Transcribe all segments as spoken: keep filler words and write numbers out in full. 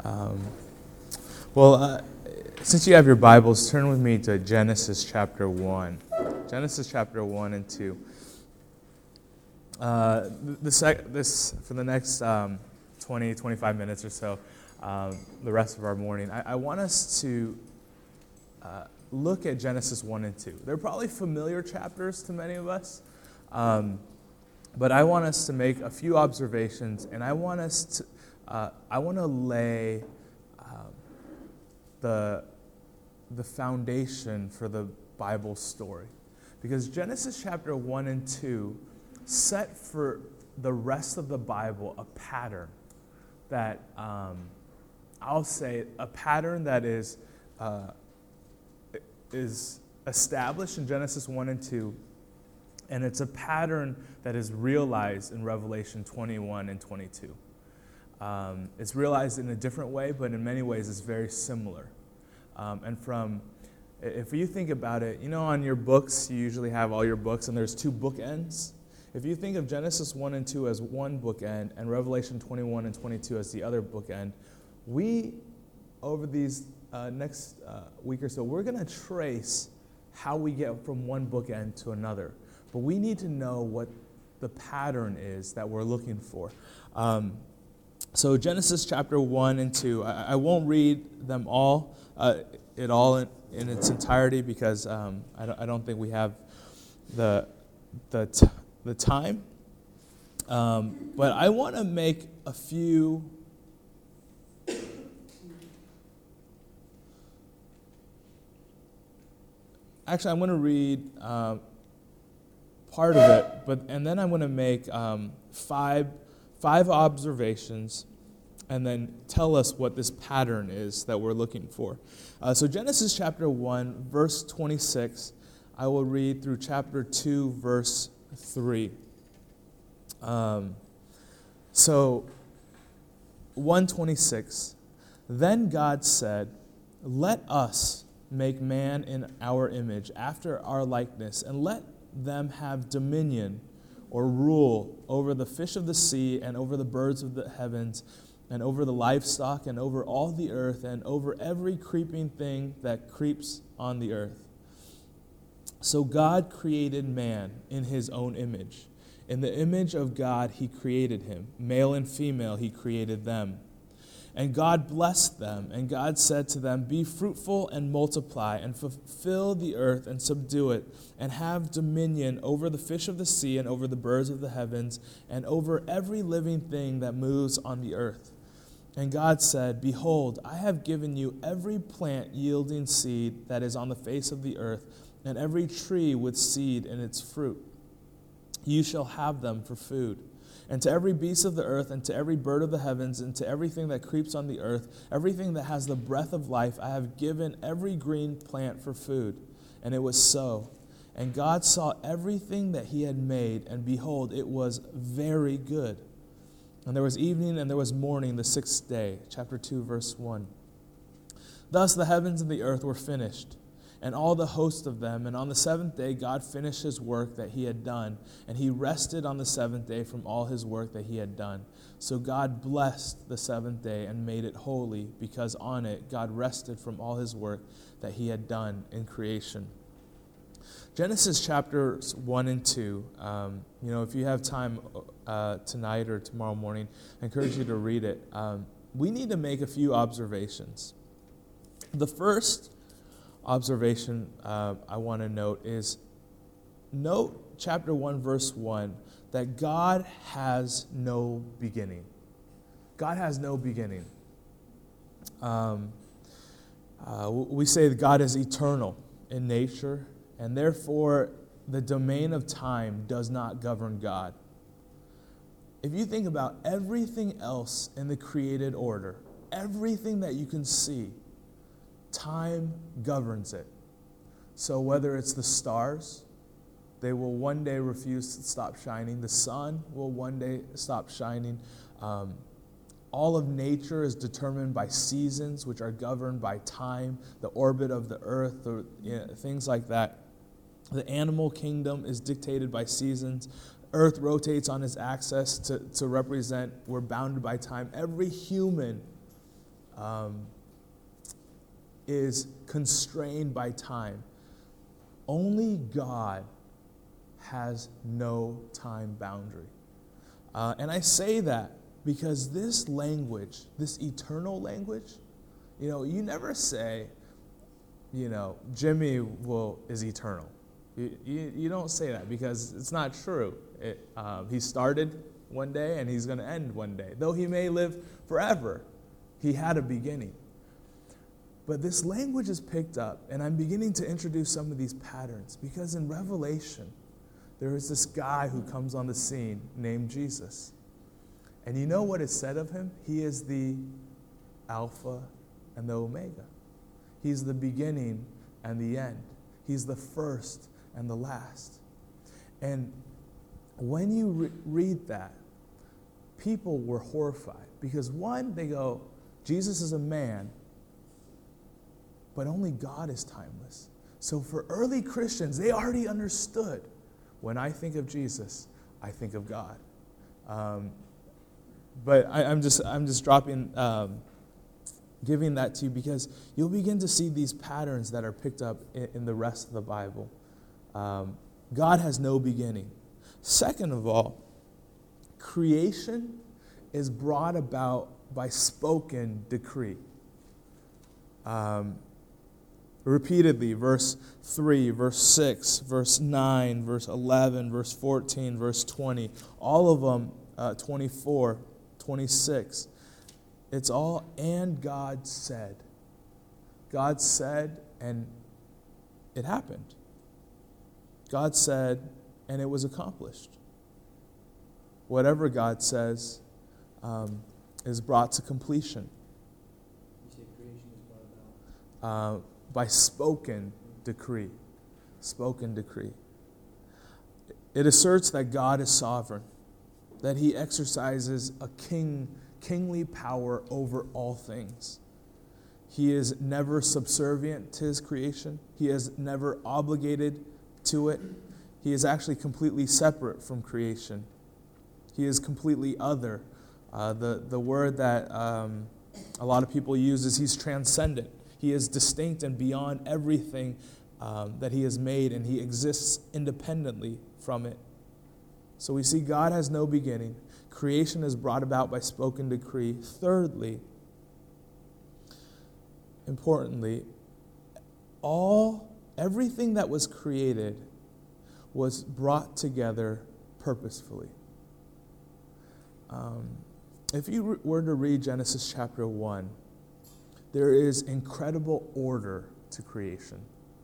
Um, well, uh, since you have your Bibles, turn with me to Genesis chapter one. Genesis chapter one and two. Uh, the sec- this for the next um, twenty, twenty-five minutes or so, um, the rest of our morning, I, I want us to uh, look at Genesis one and two. They're probably familiar chapters to many of us, um, but I want us to make a few observations, and I want us to, uh, I want to lay um, the the foundation for the Bible story, because Genesis chapter one and two set for the rest of the Bible a pattern that um, I'll say a pattern that is uh, is established in Genesis one and two, and it's a pattern that is realized in Revelation twenty-one and twenty-two. Um, it's realized in a different way, but in many ways it's very similar. Um, and from, if you think about it, you know, on your books, you usually have all your books, and there's two bookends. If you think of Genesis one and two as one bookend and Revelation twenty-one and twenty-two as the other bookend, we, over these uh, next uh, week or so, we're going to trace how we get from one bookend to another. But we need to know what the pattern is that we're looking for. Um, so Genesis chapter one and two, I, I won't read them all, uh, it all in, in its entirety, because um, I, don't, I don't think we have the the t- the time, um, but I want to make a few actually I'm going to read uh, part of it, but and then I'm going to make um, five five observations and then tell us what this pattern is that we're looking for. Uh, so Genesis chapter one, verse twenty-six, I will read through chapter two, verse three. Um, so, one twenty-six, then God said, let us make man in our image, after our likeness, and let them have dominion or rule over the fish of the sea and over the birds of the heavens and over the livestock and over all the earth and over every creeping thing that creeps on the earth. So God created man in his own image. In the image of God he created him. Male and female he created them. And God blessed them, and God said to them, be fruitful and multiply, and fulfill the earth and subdue it, and have dominion over the fish of the sea and over the birds of the heavens, and over every living thing that moves on the earth. And God said, behold, I have given you every plant yielding seed that is on the face of the earth, and every tree with seed in its fruit. You shall have them for food. And to every beast of the earth, and to every bird of the heavens, and to everything that creeps on the earth, everything that has the breath of life, I have given every green plant for food. And it was so. And God saw everything that he had made, and behold, it was very good. And there was evening, and there was morning, the sixth day. Chapter two, verse one. Thus the heavens and the earth were finished, and all the host of them. And on the seventh day God finished his work that he had done, and he rested on the seventh day from all his work that he had done. So God blessed the seventh day and made it holy, because on it God rested from all his work that he had done in creation. Genesis chapters one and two, um, you know, if you have time uh, tonight or tomorrow morning, I encourage you to read it. Um, we need to make a few observations. The first observation uh, I want to note is, note chapter one, verse one, that God has no beginning. God has no beginning. Um, uh, we say that God is eternal in nature, and therefore the domain of time does not govern God. If you think about everything else in the created order, everything that you can see, time governs it. So whether it's the stars, they will one day refuse to stop shining. The sun will one day stop shining. Um, all of nature is determined by seasons, which are governed by time, the orbit of the earth, the, you know, things like that. The animal kingdom is dictated by seasons. Earth rotates on its axis to, to represent we're bounded by time. Every human um, is constrained by time. Only God has no time boundary. Uh, and I say that because this language, this eternal language, you know, you never say, you know, Jimmy will is eternal. You, you, you don't say that because it's not true. It, uh, he started one day and he's going to end one day. Though he may live forever, he had a beginning. But this language is picked up, and I'm beginning to introduce some of these patterns because in Revelation, there is this guy who comes on the scene named Jesus. And you know what is said of him? He is the Alpha and the Omega. He's the beginning and the end. He's the first and the last. And when you re- read that, people were horrified because one, they go, Jesus is a man, but only God is timeless. So for early Christians, they already understood, when I think of Jesus, I think of God. Um, but I, I'm just I'm just dropping, um, giving that to you because you'll begin to see these patterns that are picked up in, in the rest of the Bible. Um, God has no beginning. Second of all, creation is brought about by spoken decree. Um, repeatedly, verse three, verse six, verse nine, verse eleven, verse fourteen, verse twenty, all of them, uh, twenty-four, twenty-six, it's all, and God said. God said, and it happened. God said, and it was accomplished. Whatever God says um, is brought to completion. You say creation is brought about? Uh, by spoken decree. Spoken decree. It asserts that God is sovereign, that he exercises a king, kingly power over all things. He is never subservient to his creation. He is never obligated to it. He is actually completely separate from creation. He is completely other. Uh, the, the word that um, a lot of people use is he's transcendent. He is distinct and beyond everything um, that he has made, and he exists independently from it. So we see God has no beginning. Creation is brought about by spoken decree. Thirdly, importantly, all everything that was created was brought together purposefully. Um, if you re- were to read Genesis chapter one, there is incredible order to creation.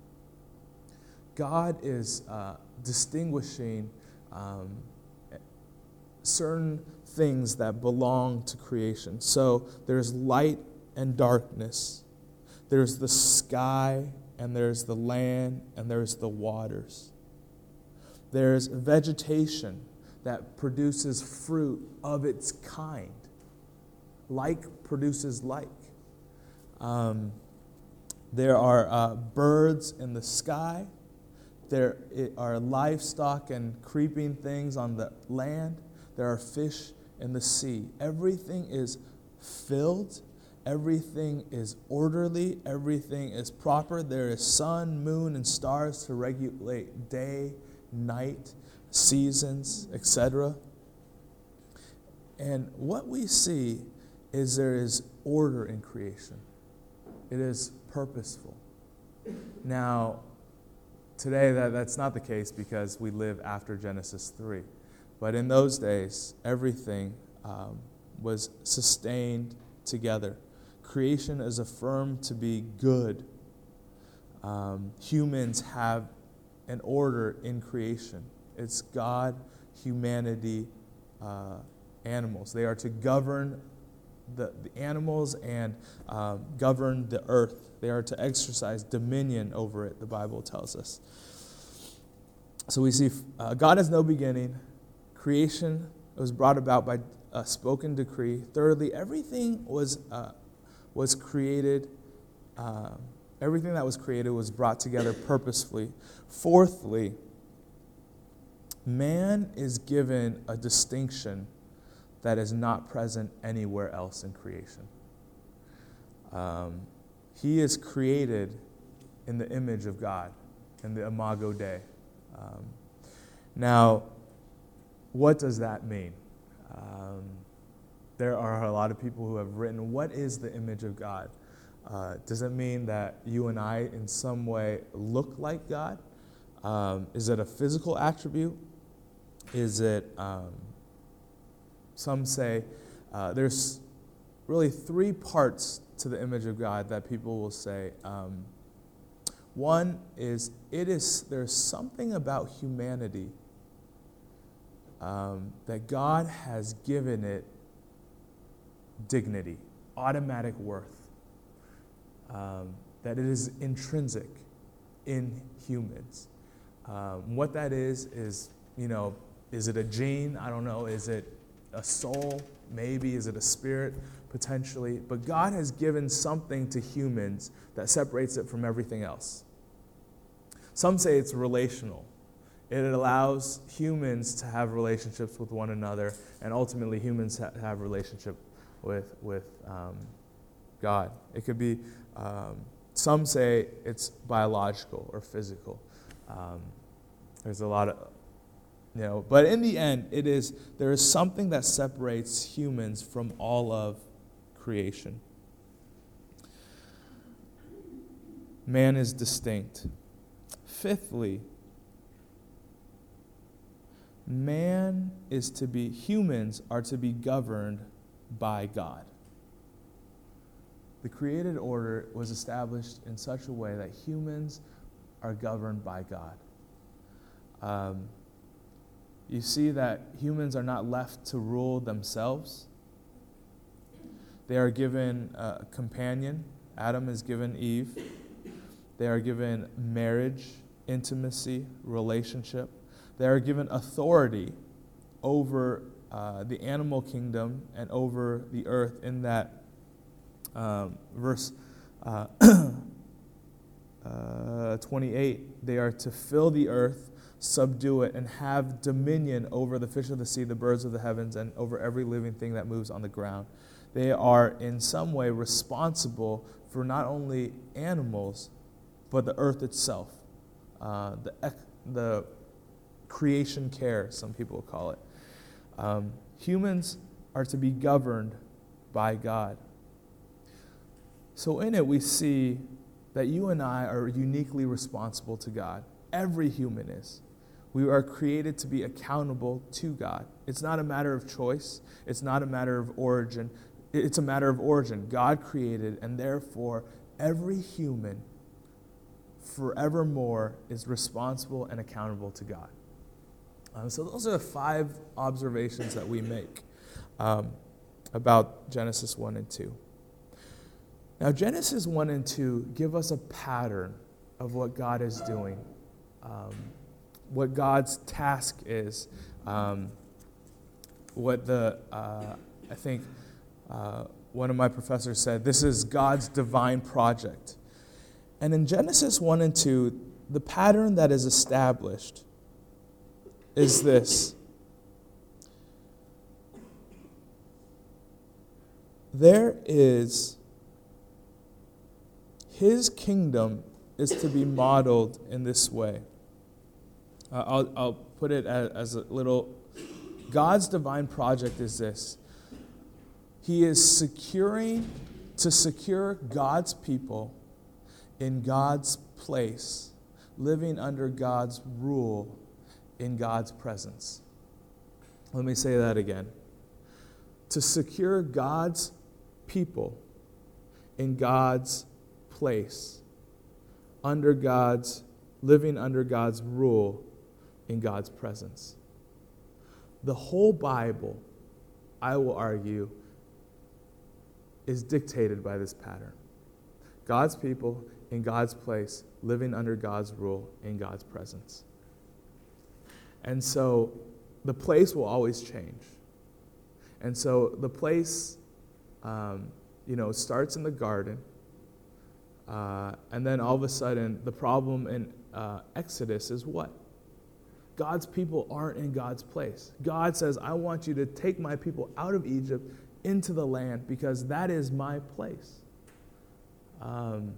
God is uh, distinguishing um, certain things that belong to creation. So there's light and darkness. There's the sky, and there's the land, and there's the waters. There's vegetation that produces fruit of its kind. Like produces like. Um, there are uh, birds in the sky. There are livestock and creeping things on the land. There are fish in the sea. Everything is filled. Everything is orderly. Everything is proper. There is sun, moon, and stars to regulate day, night, seasons, et cetera. And what we see is there is order in creation. It is purposeful. Now, today that, that's not the case because we live after Genesis three. But in those days, everything um, was sustained together. Creation is affirmed to be good. Um, humans have an order in creation. It's God, humanity, uh, animals. They are to govern the, the animals and um, govern the earth. They are to exercise dominion over it, the Bible tells us. So we see uh, God has no beginning. Creation was brought about by a spoken decree. Thirdly, everything was uh, was created. Uh, everything that was created was brought together purposefully. Fourthly, man is given a distinction that is not present anywhere else in creation. Um, he is created in the image of God, in the Imago Dei. Um, now, what does that mean? Um, there are a lot of people who have written, what is the image of God? Uh, does it mean that you and I in some way look like God? Um, is it a physical attribute? Is it, um, some say, uh, there's really three parts to the image of God that people will say. Um, one is, it is there's something about humanity um, that God has given it dignity, automatic worth, um, that it is intrinsic in humans. Um, what that is, is, you know, is it a gene? I don't know. Is it a soul? Maybe. Is it a spirit? Potentially. But God has given something to humans that separates it from everything else. Some say it's relational. It allows humans to have relationships with one another, and ultimately humans ha- have relationship with with um, God. It could be, um, some say it's biological or physical. Um, there's a lot of, you know, but in the end, it is, there is something that separates humans from all of creation. Man is distinct. Fifthly, man is to be, humans are to be governed by God. The created order was established in such a way that humans are governed by God. Um, you see that humans are not left to rule themselves. They are given a companion. Adam is given Eve. They are given marriage, intimacy, relationship. They are given authority over uh, the animal kingdom and over the earth, in that um, verse uh, uh, twenty-eight, they are to fill the earth, subdue it, and have dominion over the fish of the sea, the birds of the heavens, and over every living thing that moves on the ground. They are in some way responsible for not only animals, but the earth itself, uh, the ec- the creation care, some people call it. Um, humans are to be governed by God. So in it, we see that you and I are uniquely responsible to God. Every human is. We are created to be accountable to God. It's not a matter of choice. It's not a matter of origin. It's a matter of origin. God created, and therefore every human forevermore is responsible and accountable to God. Um, so those are the five observations that we make um, about Genesis one and two. Now, Genesis one and two give us a pattern of what God is doing, um, what God's task is, um, what the, uh, I think uh, one of my professors said, this is God's divine project. And in Genesis one and two, the pattern that is established is this. There is, his kingdom is to be modeled in this way. Uh, I'll, I'll put it as, as a little, God's divine project is this. He is securing, to secure God's people in God's place, living under God's rule, in God's presence. Let me say that again. To secure God's people in God's place, under God's, living under God's rule, in God's presence. The whole Bible, I will argue, is dictated by this pattern. God's people in God's place, living under God's rule, in God's presence. And so the place will always change. And so the place, um, you know, starts in the garden. Uh, and then all of a sudden, the problem in uh, Exodus is what? God's people aren't in God's place. God says, I want you to take my people out of Egypt into the land because that is my place. Um,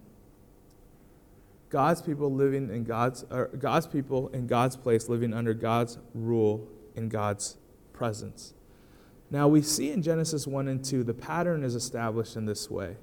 God's people living in God's, or God's people in God's place, living under God's rule in God's presence. Now we see in Genesis one and two, the pattern is established in this way.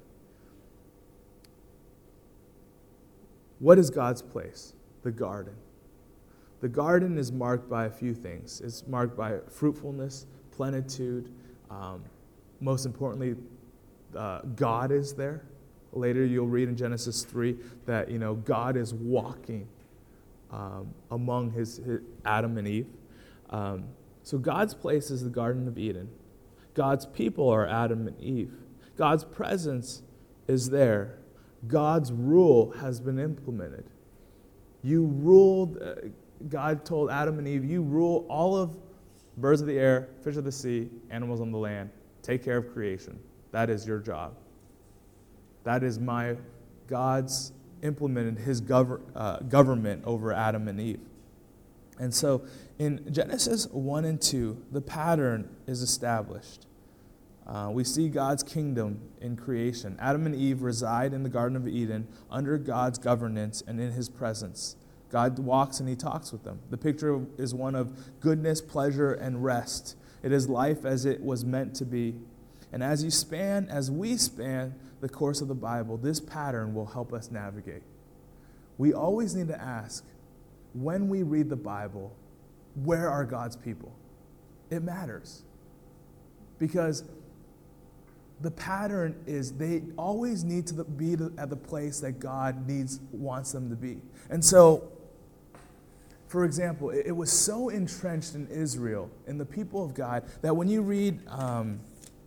What is God's place? The garden. The garden is marked by a few things. It's marked by fruitfulness, plenitude. Um, most importantly, uh, God is there. Later you'll read in Genesis three that, you know, God is walking um, among his, his Adam and Eve. Um, so God's place is the Garden of Eden. God's people are Adam and Eve. God's presence is there. God's rule has been implemented. You ruled, uh, God told Adam and Eve, you rule all of birds of the air, fish of the sea, animals on the land. Take care of creation. That is your job. That is my, God's implemented his gover- uh, government over Adam and Eve. And so in Genesis one and two, the pattern is established. Uh, we see God's kingdom in creation. Adam and Eve reside in the Garden of Eden under God's governance and in his presence. God walks and he talks with them. The picture is one of goodness, pleasure, and rest. It is life as it was meant to be. And as you span, as we span the course of the Bible, this pattern will help us navigate. We always need to ask, when we read the Bible, where are God's people? It matters. Because the pattern is they always need to be at the place that God needs, wants them to be. And so, for example, it was so entrenched in Israel, in the people of God, that when you read um,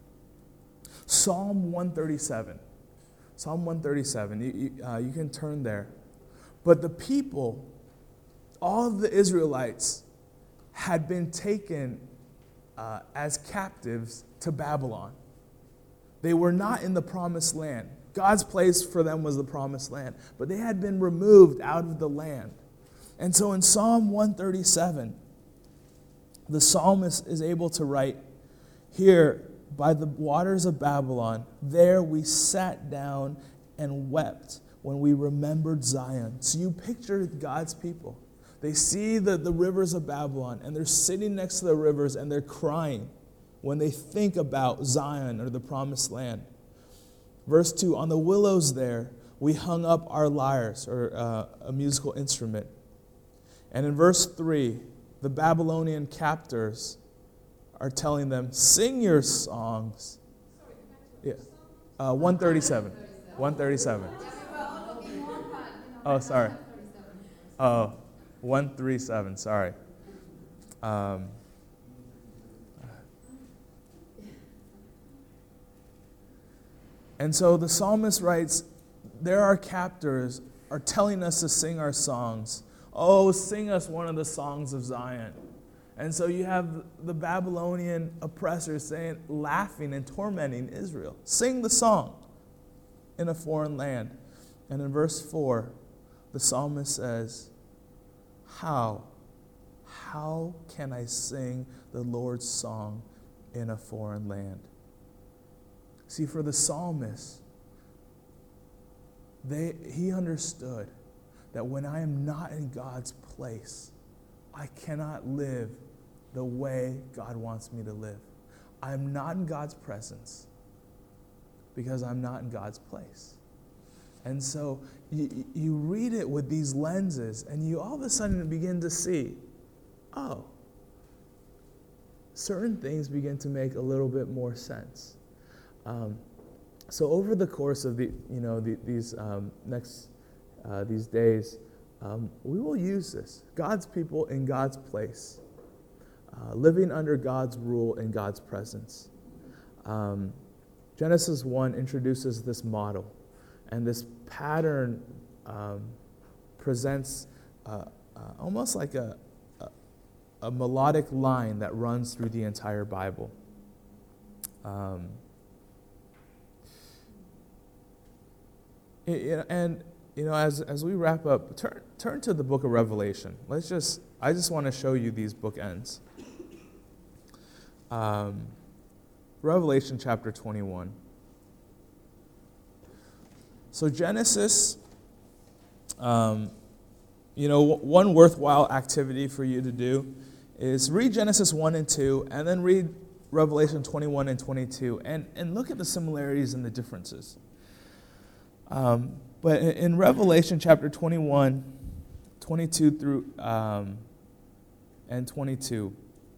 Psalm one thirty-seven, Psalm one thirty-seven, you, you, uh, you can turn there. But the people, all of the Israelites, had been taken uh, as captives to Babylon. They were not in the promised land. God's place for them was the promised land. But they had been removed out of the land. And so in Psalm one thirty-seven, the psalmist is able to write, here, by the waters of Babylon, there we sat down and wept when we remembered Zion. So you picture God's people. They see the, the rivers of Babylon, and they're sitting next to the rivers, and they're crying when they think about Zion or the promised land. Verse two, on the willows there, we hung up our lyres, or uh, a musical instrument. And in verse three, the Babylonian captors are telling them, sing your songs. Yeah. Uh, one thirty-seven. one thirty-seven. Oh, sorry. Oh, one thirty-seven, sorry. Um, and so the psalmist writes, there are captors are telling us to sing our songs. Oh, sing us one of the songs of Zion. And so you have the Babylonian oppressors saying, laughing and tormenting Israel. Sing the song in a foreign land. And in verse four, the psalmist says, how? How can I sing the Lord's song in a foreign land? See, for the psalmist, they, he understood that when I am not in God's place, I cannot live the way God wants me to live. I am not in God's presence because I'm not in God's place. And so you, you read it with these lenses, and you all of a sudden begin to see, oh, certain things begin to make a little bit more sense. Um, so over the course of the, you know, the, these um, next uh, these days, um, we will use this. God's people in God's place, uh, living under God's rule in God's presence. Um, Genesis one introduces this model. And this pattern um, presents uh, uh, almost like a, a, a melodic line that runs through the entire Bible. Um, it, and you know, as as we wrap up, turn turn to the book of Revelation. Let's just I just want to show you these bookends. Um, Revelation chapter twenty-one. So Genesis, um, you know, w- one worthwhile activity for you to do is read Genesis one and two, and then read Revelation twenty-one and twenty-two, and, and look at the similarities and the differences. Um, but in, in Revelation chapter twenty-one, twenty-two through um, and twenty-two,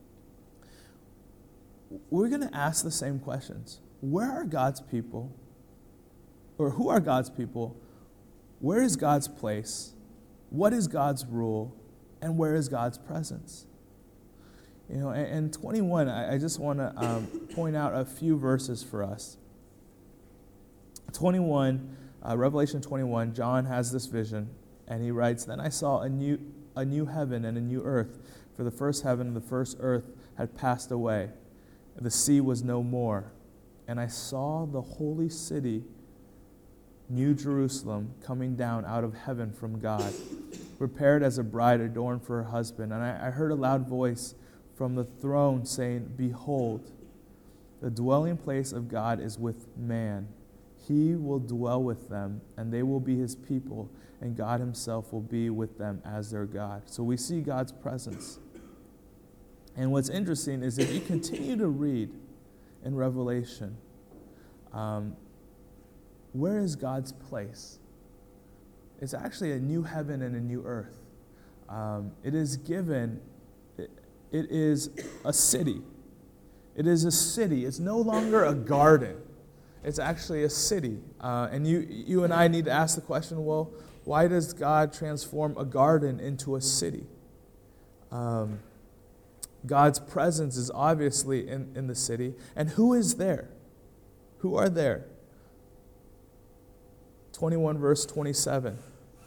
we're going to ask the same questions. Where are God's people? Or who are God's people? Where is God's place? What is God's rule? And where is God's presence? You know, and, and twenty-one, I, I just want to um, point out a few verses for us. twenty-one, uh, Revelation twenty-one, John has this vision, and he writes, "Then I saw a new, a new heaven and a new earth, for the first heaven and the first earth had passed away. The sea was no more. And I saw the holy city, New Jerusalem, coming down out of heaven from God, prepared as a bride adorned for her husband. And I, I heard a loud voice from the throne saying, 'Behold, the dwelling place of God is with man. He will dwell with them, and they will be his people, and God himself will be with them as their God.'" So we see God's presence. And what's interesting is if you continue to read in Revelation, um, where is God's place? It's actually a new heaven and a new earth. Um, it is given, it, it is a city. It is a city. It's no longer a garden. It's actually a city. Uh, and you, you and I need to ask the question, well, why does God transform a garden into a city? Um, God's presence is obviously in, in the city. And who is there? Who are there? twenty-one verse twenty-seven.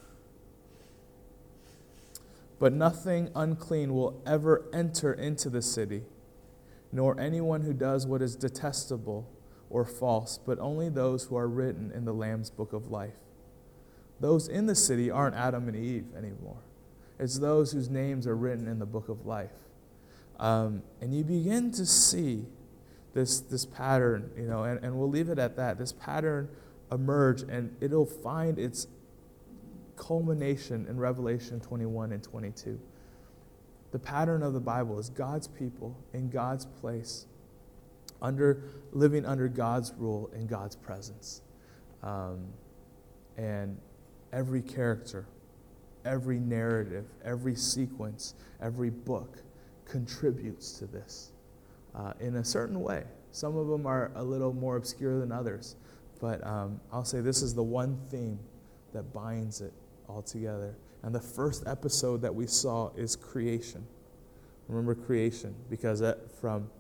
"But nothing unclean will ever enter into the city, nor anyone who does what is detestable or false, but only those who are written in the Lamb's book of life." Those in the city aren't Adam and Eve anymore. It's those whose names are written in the book of life. Um, and you begin to see this this pattern, you know, and, and we'll leave it at that. This pattern emerge, and it'll find its culmination in Revelation twenty-one and twenty-two. The pattern of the Bible is God's people in God's place, under living under God's rule in God's presence. Um, and every character, every narrative, every sequence, every book contributes to this uh, in a certain way. Some of them are a little more obscure than others, but um, I'll say this is the one theme that binds it all together. And the first episode that we saw is creation. Remember creation, because that from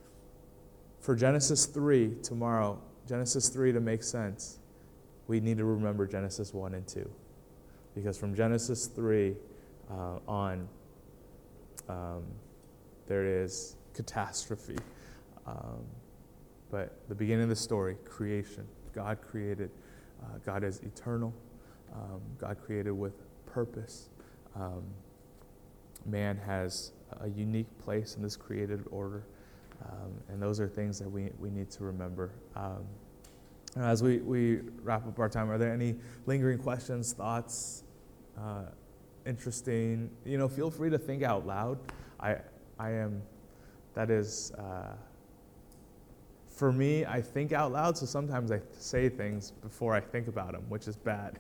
for Genesis three tomorrow, Genesis three to make sense, we need to remember Genesis one and two. Because from Genesis three uh, on, um, there is catastrophe. Um, but the beginning of the story, creation. God created. Uh, God is eternal. Um, God created with purpose. Um, man has a unique place in this created order. Um, and those are things that we, we need to remember. Um, as we, we wrap up our time, are there any lingering questions, thoughts, uh, interesting? You know, feel free to think out loud. I I am, that is, uh, for me, I think out loud, so sometimes I say things before I think about them, which is bad.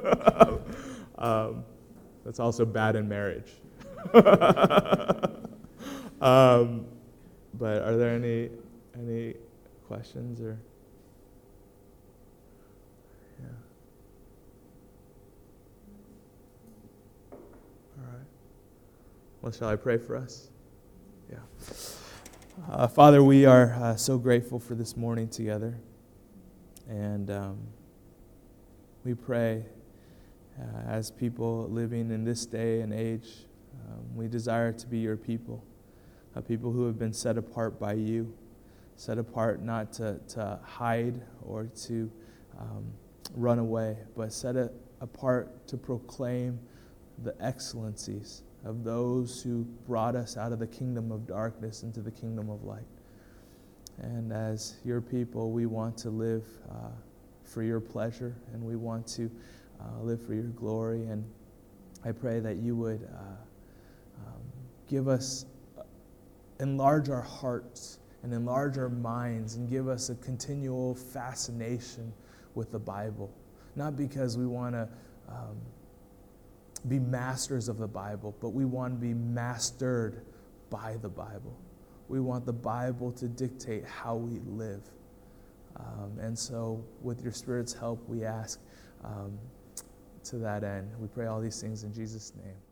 um, that's also bad in marriage. um, but are there any any questions or? Yeah. All right. Well, shall I pray for us? Yeah. Uh, Father, we are uh, so grateful for this morning together. And um, we pray uh, as people living in this day and age, um, we desire to be your people, a people who have been set apart by you, set apart not to, to hide or to um, run away, but set a, apart to proclaim the excellencies of those who brought us out of the kingdom of darkness into the kingdom of light. And as your people, we want to live uh, for your pleasure, and we want to uh, live for your glory. And I pray that you would uh, um, give us, uh, enlarge our hearts and enlarge our minds and give us a continual fascination with the Bible. Not because we want to um, be masters of the Bible, but we want to be mastered by the Bible. We want the Bible to dictate how we live. Um, and so with your Spirit's help, we ask um, to that end. We pray all these things in Jesus' name.